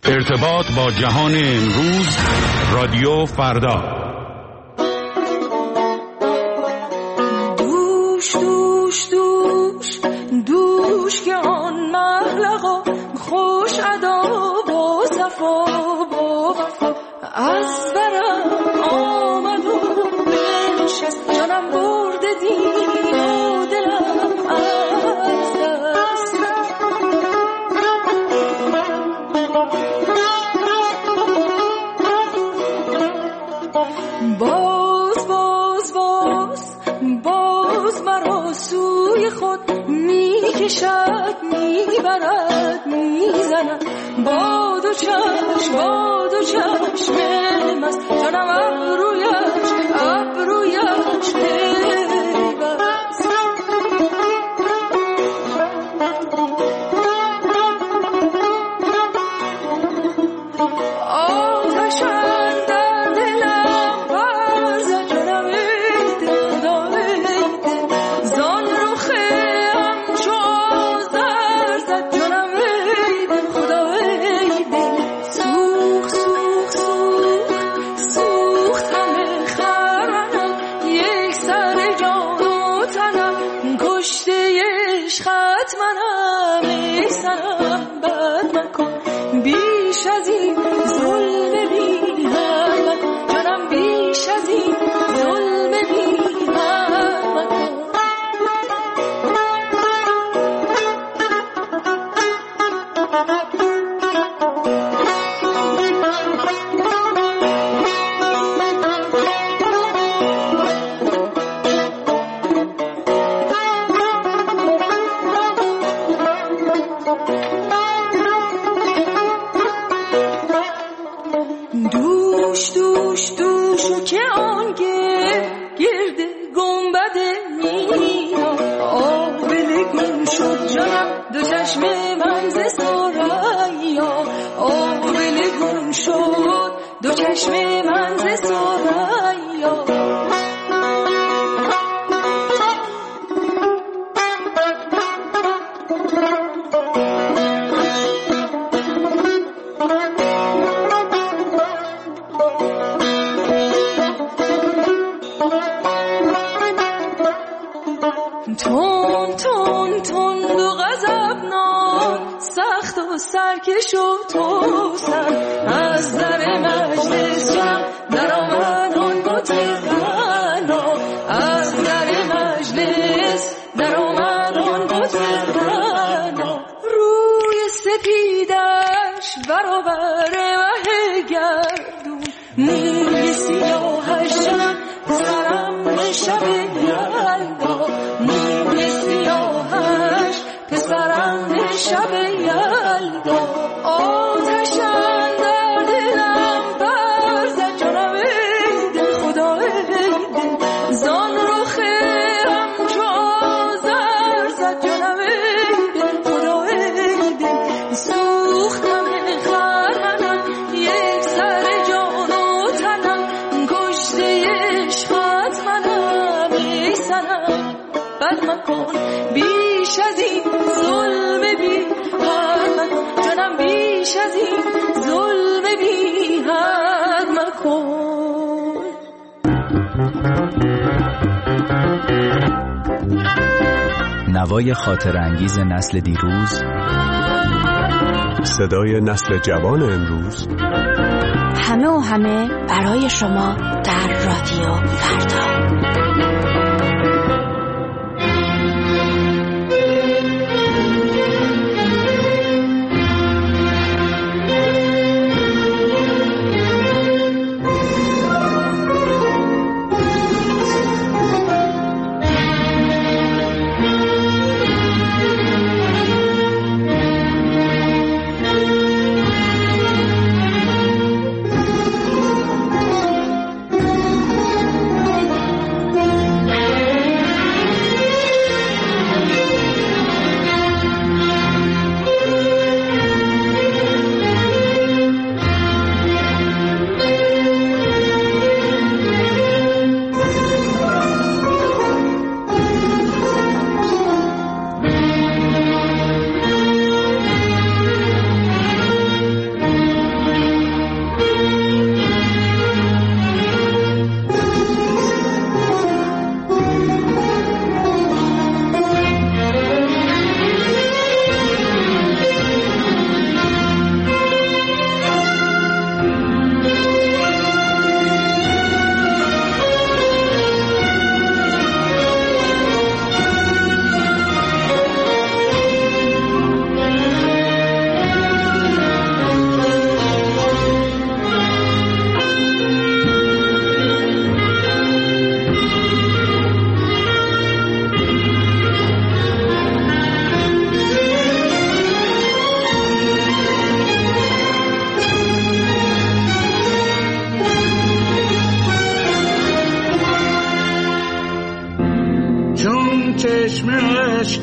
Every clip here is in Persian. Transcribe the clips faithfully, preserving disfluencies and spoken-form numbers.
ارتباط با جهان امروز، رادیو فردا. دوش دوش دوش دوش که آن مغلقا خوش ادا با صفا با وفا از برم آمد و بنشست، جانم برده دین و دلم از دست. باز باز باز باز مرا سوی خود میکشد میبرد میزند، با دو چشم با دو چشم مست، جانم ابرویش ابرویش پیوست. آتش اندر دلم برزد، جانم ای دل خدا ای دل، زان رخم چو آذر زد، جانم ای دل خدا ای دل. سوخت سوخت سوخت سوخت همه خرمنم، یک سر جان و تنم، کشته عشقت منم. ای سنم بد مکن بیش از این ظلم بی هم مکن، جانم بیش از این ظلم بی هم مکن. دوش دوش دوش که آنگه گرد گنبد مینا، آبله گم شد جانم دو چشم من ز ثریا، آبله گم شد دو چشم من ز ثریا. تون تون تون دو غضبناک، سخت و سرکش و توسن، از در مجلس جمع در آمد آن بت غنا، از در مجلس در آمد آن بت غنا. روی سپیدش برابر مه گردون، موی سیاهش جانم پسرم شب یلدا، موی سیاهش پسرم شب یلدا. آتش اندر دلم برزد، جانم ای دل خدا ای دل، زان رخم چو آذر زد، جانم ای دل خدا ای دل. سوختم خرمنم، یک سر جان و تنم، کشته عشقت منم. ای سنم بد مکن بیش از این ظلم بی حد مکن، جانم بیش از این ظلم بی حد مکن. نوای خاطر انگیز نسل دیروز، صدای نسل جوان امروز، همه و همه برای شما در رادیو فردا.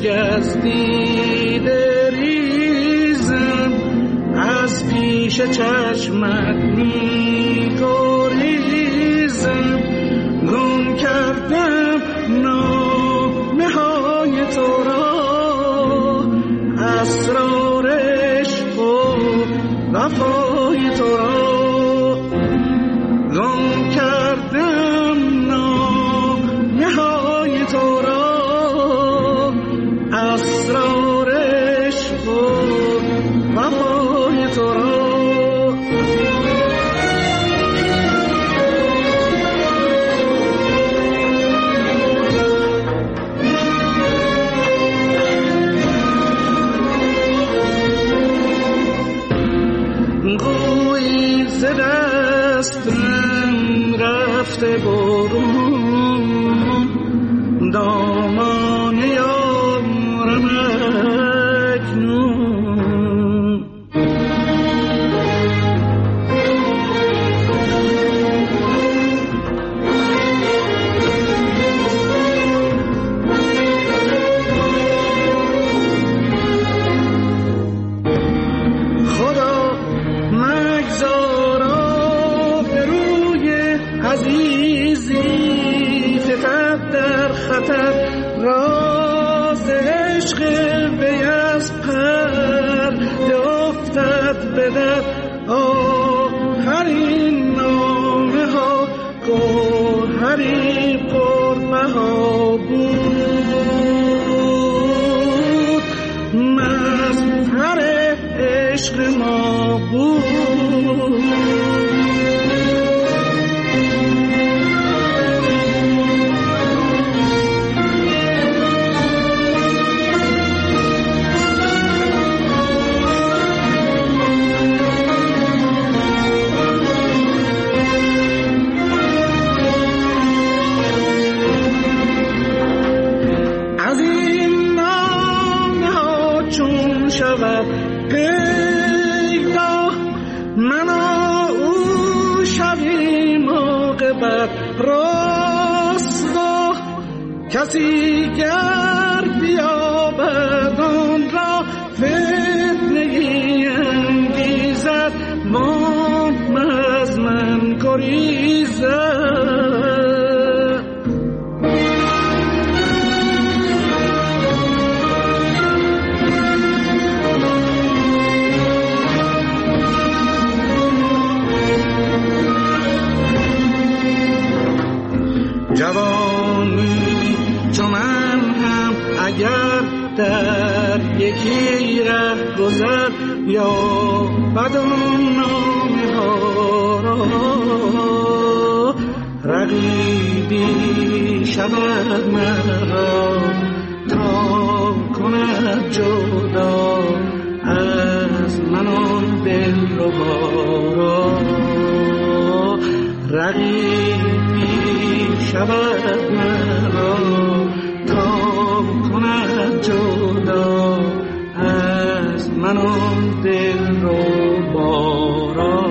عشق از دیده ریزم، از پیش چشمت می گریزم. گم کردم نامه های تو را، اسرار عشق و وفای تو را. گم کردم نامه های تو را، اسرار عشق و وفای تو را. گویی ز دستم رفته برون، دامان یارم اکنون. خدا مگذارا به روی عزیزی فتد در خطر، راز عشق وی از پرده افتد به در. آخرین نامه ها گوهری پربها بود، مظهر عشق ما بود. از این نامه ها چون شود پیدا، من او شویم عاقبت رسوا. کسی گر بیابد آن را فتنه‌ای انگیزد، وام از من گریزد. جوانی چو من هم اگر در یکی ره گذر، یا بدان نامه ها را رقیبی شود مرا، تا کند جدا از من آن دلربا. رقیبی شود مرا، تا کند جدا از من آن دلربا.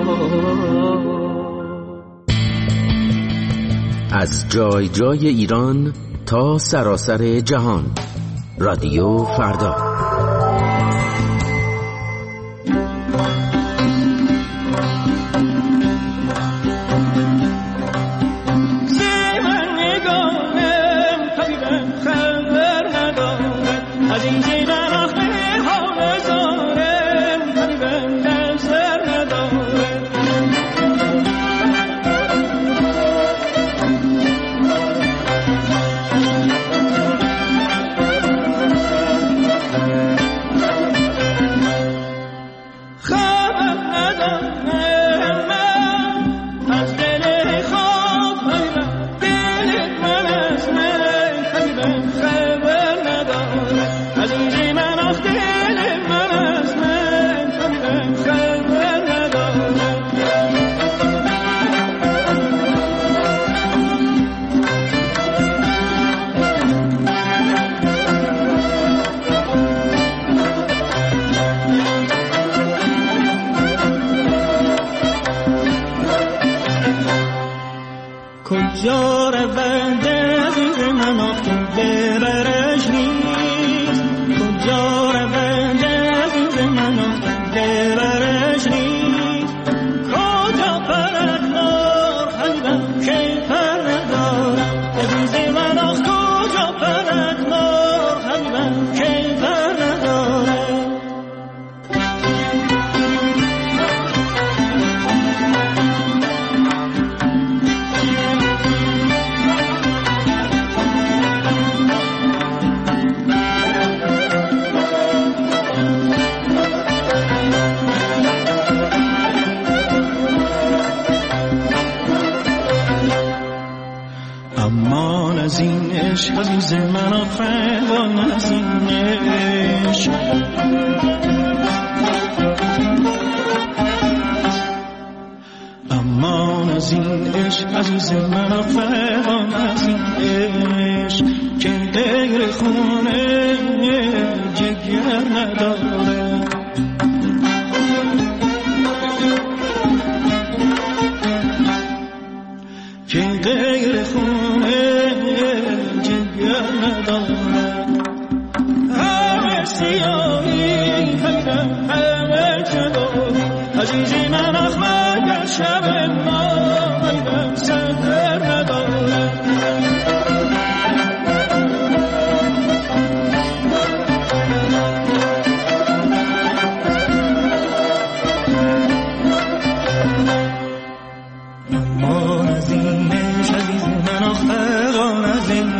از جای جای ایران تا سراسر جهان، رادیو فردا. کجا رود عزیز من آخون ببرش نیست، عزیز من آفرین از این عشق امان از این عشق عزیز من آفرین از این عشق که غیر خونه جگر نداره که غیر خونه همه سیاهی همه جدایی عزیزی من اخمه در شب ما ایدم سر نداره اما از این عشق عزیز من اخمه از این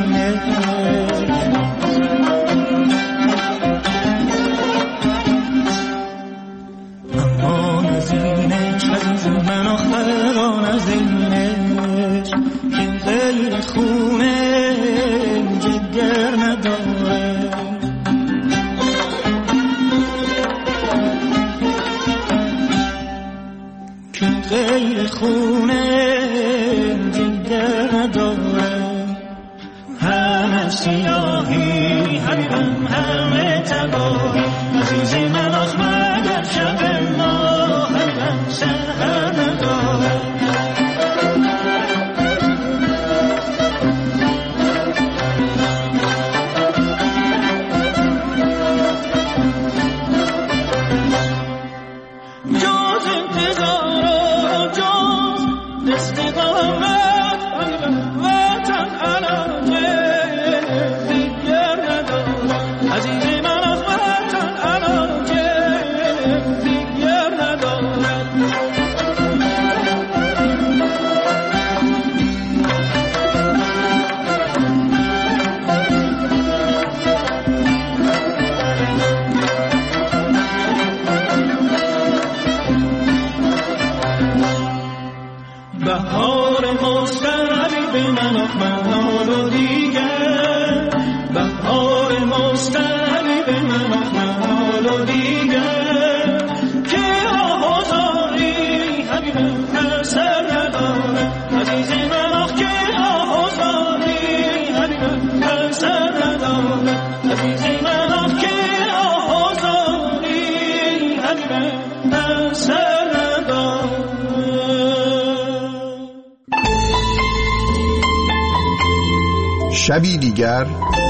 شبی دیگر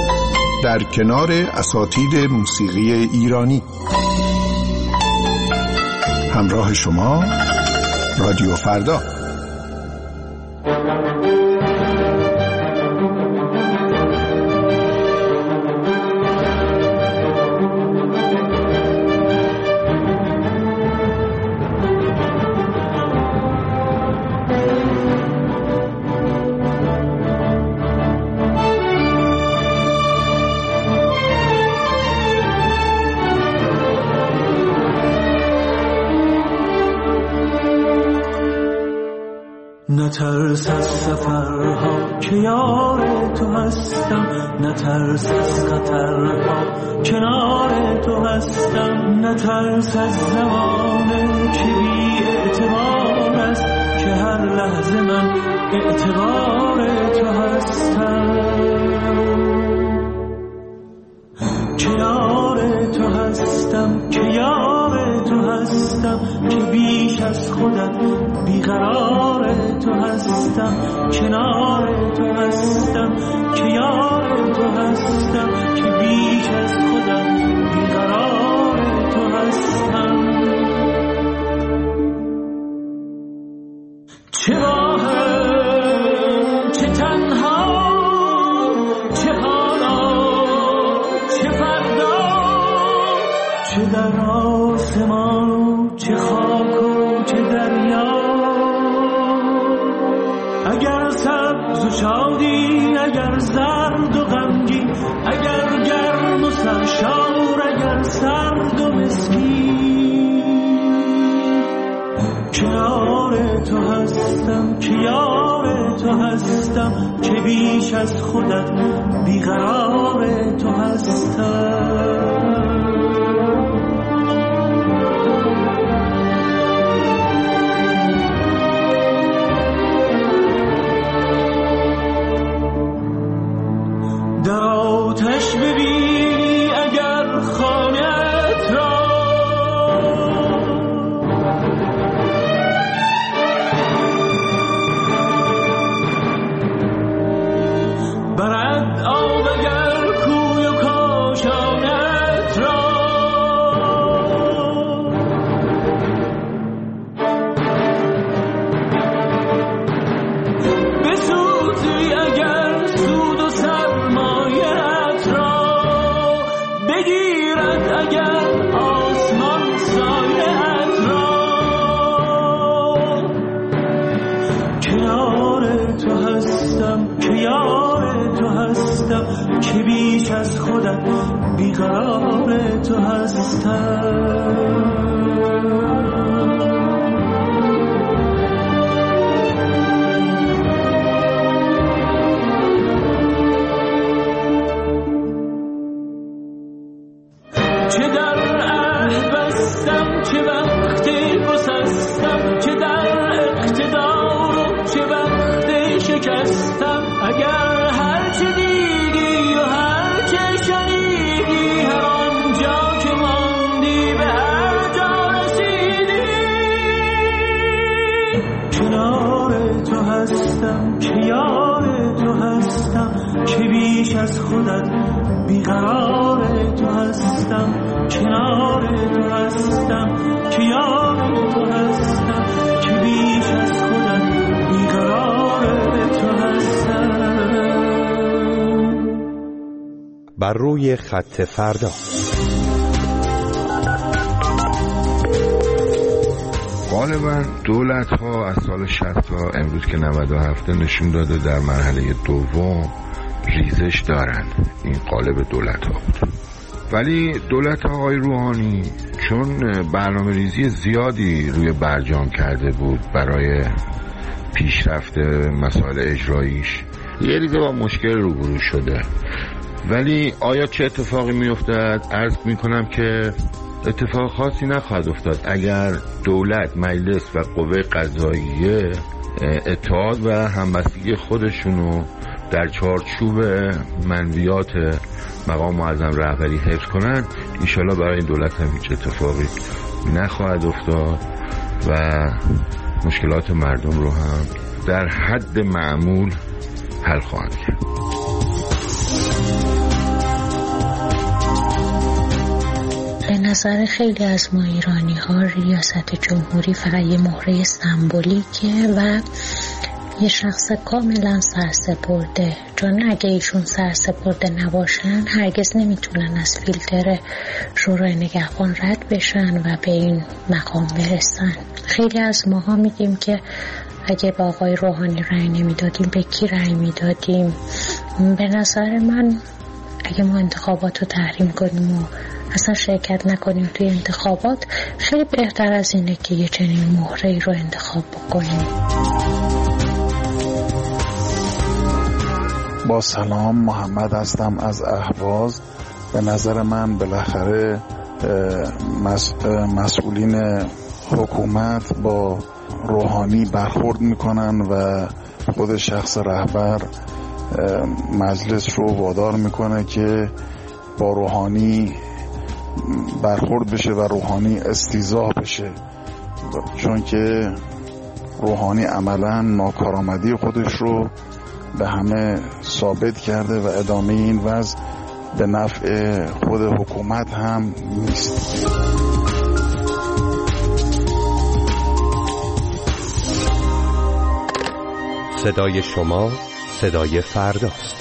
در کنار اساتید موسیقی ایرانی. همراه شما رادیو فردا. نترس از سفرها که یار تو هستم، نترس از خطرها کنار تو هستم، نترس از زمانه که بی اعتبار است که هر لحظه من اعتبار تو هستم، که یار تو هستم، که یار تو هستم، که بیش از خودت بیقرار تو هستم، کنار تو هستم، که یار تو هستم، که بیش از خودت بیقرار تو هستم. آسمان چه خاک و چه دریا، اگر سبز و شادی، اگر زرد و غمگین، اگر گرم و سرشار، اگر سرد و مسکین، کنار تو هستم که یار تو هستم، که بیش از خودت بیقرار تو هستم. در آتش ببینی اگر خانه‌ات را، برد آب اگر کوی و کاشانت را، بسوزی اگر سود و سرمایه‌ات را، بگیرد اگر آسمان سایه‌ات را، کنار تو هستم که یار تو هستم، که بیش از خودت بیقرار تو هستم. چه در عهد بستم، چه وقتی گسستم، چه در اقتدار و چه وقتی شکستم، اگر هر چه دیدی و هر چه شنیدی، هر آنجا که ماندی به هر جا رسیدی، کنار تو هستم که یار تو هستم، که بیش از خودت بیقرار تو هستم، کنار تو هستم که یار تو هستم، که بیش از خودت بیقرار تو هستم. بر روی خط فردا. غالبا دولت ها از سال شصت تا امروز که نود و هفت نشون داده در مرحله دوم ریزش دارن. این قالب دولت ها بود. ولی دولت آقای روحانی چون برنامه ریزی زیادی روی برجام کرده بود برای پیشرفت مسائل اجراییش، یه ریزه با مشکل روبرو شده. ولی آیا چه اتفاقی می افتد؟ عرض می کنم که اتفاق خاصی نخواهد افتاد اگر دولت، مجلس و قوه قضاییه اتحاد و همبستگی خودشونو در چارچوب منویات مقام معظم رهبری حفظ کنن. انشالله برای این دولت هم هیچ اتفاقی نخواهد افتاد و مشکلات مردم رو هم در حد معمول حل خواهد کرد. به نظر خیلی از ما ایرانی ها ریاست جمهوری فقط یه مهره سمبولیکه و یه شخص کاملا سرسپرده، چون اگه ایشون سرسپرده نباشن هرگز نمیتونن از فیلتر شورای نگهبان رد بشن و به این مقام برسن. خیلی از ماها میگیم که اگه با آقای روحانی رأی نمیدادیم به کی رأی میدادیم؟ به نظر من اگه ما انتخابات رو تحریم کنیم و اصلا شرکت نکنیم توی انتخابات، خیلی بهتر از اینه که یه چنین مهره‌ای رو انتخاب بکنیم. با سلام، محمد هستم از اهواز. به نظر من بالاخره مسئولین حکومت با روحانی برخورد میکنن و خود شخص رهبر مجلس رو وادار میکنه که با روحانی برخورد بشه و روحانی استیضاح بشه، چون که روحانی عملا ناکارآمدی خودش رو به همه ثابت کرده و ادامه این وضع به نفع خود حکومت هم نیست. صدای شما صدای فرداست.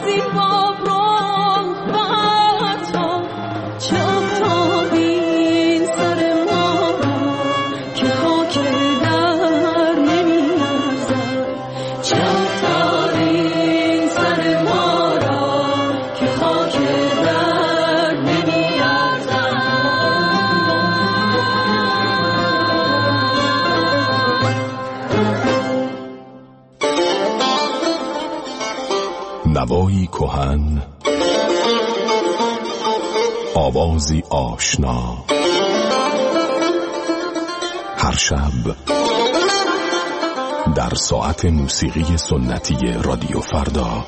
نوایی کهن، آوازی آشنا، هر شب در ساعت موسیقی سنتی رادیو فردا.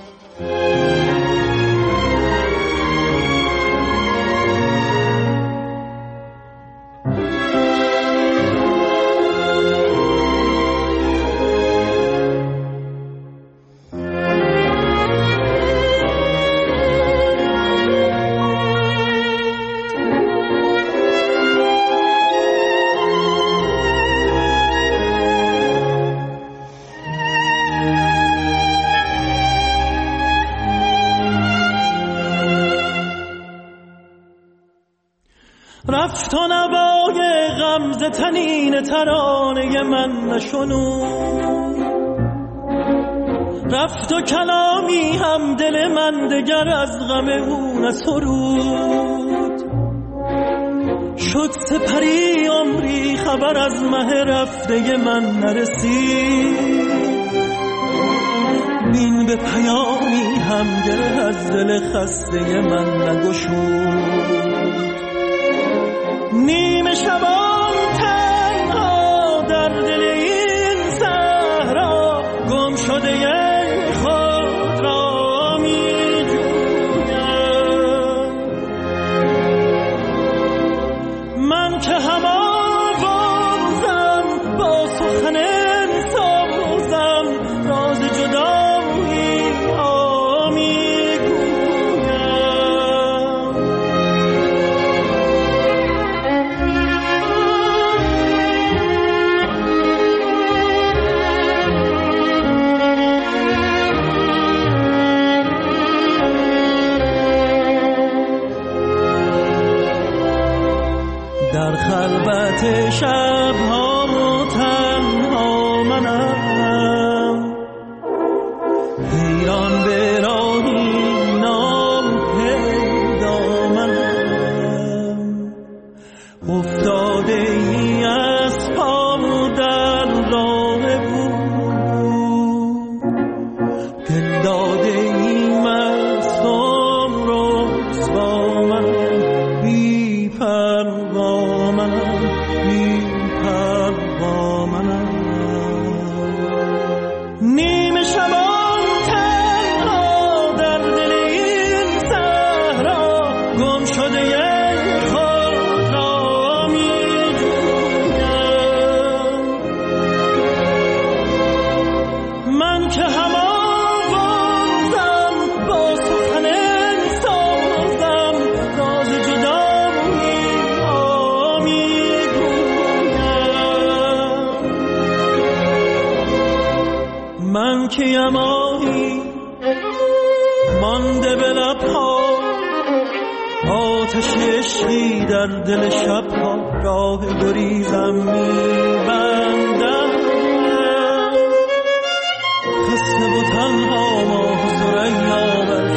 رفت و نوای غمزه تنین ترانه من نشنود، رفت و کلامی هم دل من دگر از غم او نسرود. شد سپری عمری خبر از مه رفته من نرسید، بین به پیامی هم گره از دل خسته من نگشود. نیمه شبان تنها در دل این صحرا گم شده خود را می جویم. من که هم آوازم با سخن سازم راز جدایی آمی در خلوت شب‌ها تنها منم، حیران به راهی ناپیدا منم. افتاده ای از پا در راه بود، دل داده ای مستم رسوا منم، بی پروا منم، بی پروا منم. نیمه شبان تنها در دل این صحرا گم شده خود را می جویم. من که هم آوازم با سخن سازم راز جدایی آمی گویم. من که یماهی مانده به لبها، آتش عشقی در دل شبها راه گریزم می‌بندم. خسته و تنها ماه ثریا بر